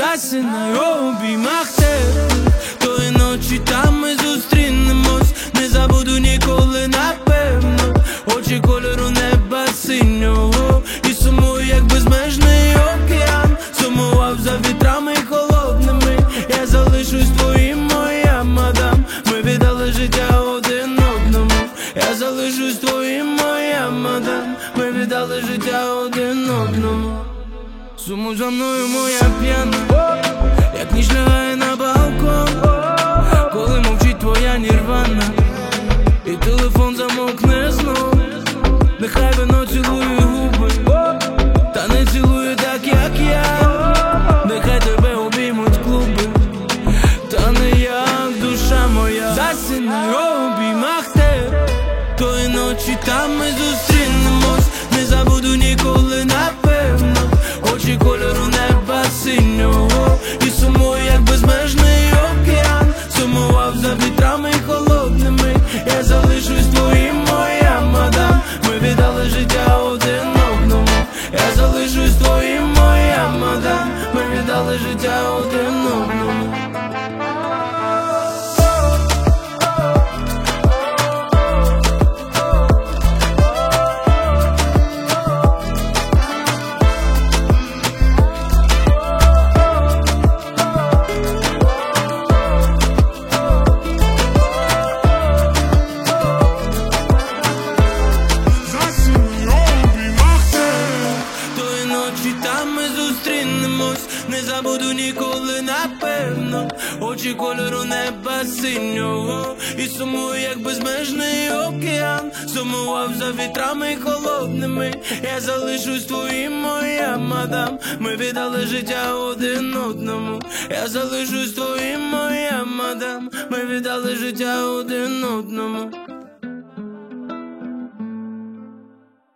засинаю у обіймах тебе. Тої ночі там ми зустрінемось, не забуду ніколи, напевно. Очі кольору неба синього, і сумую, як безмежний океан. Сумував за вітрами холодними, я залишусь твоїм, моя мадам. Ми віддали життя один одному. Я залишусь твоїм, моя мадам. Ми віддали життя один одному. Сумуй за мною, моя п'яна, як ніч лягає на балкон, коли мовчить твоя нірвана, і телефон замовкне знов. Нехай вино цілує губи, та не цілує так, як я. Нехай тебе обіймуть клуби, та не як душа моя. Засинаю у обіймах тебе. Тої ночі там ми зустрінемось, не забуду ніколи, напевно. Очі кольору неба синього, і сумую, як безмежний океан. Сумував за вітрами холодними, я залишусь твоїм, моя мадам. Ми віддали життя один одному. Я залишусь твоїм, моя мадам. Ми віддали життя один одному. Там ми зустрінемось, не забуду ніколи, напевно. Очі кольору неба синього, і сумую, як безмежний океан. Сумував за вітрами холодними, я залишусь твоїм, моя мадам. Ми віддали життя один одному. Я залишусь твоїм, моя мадам. Ми віддали життя один одному.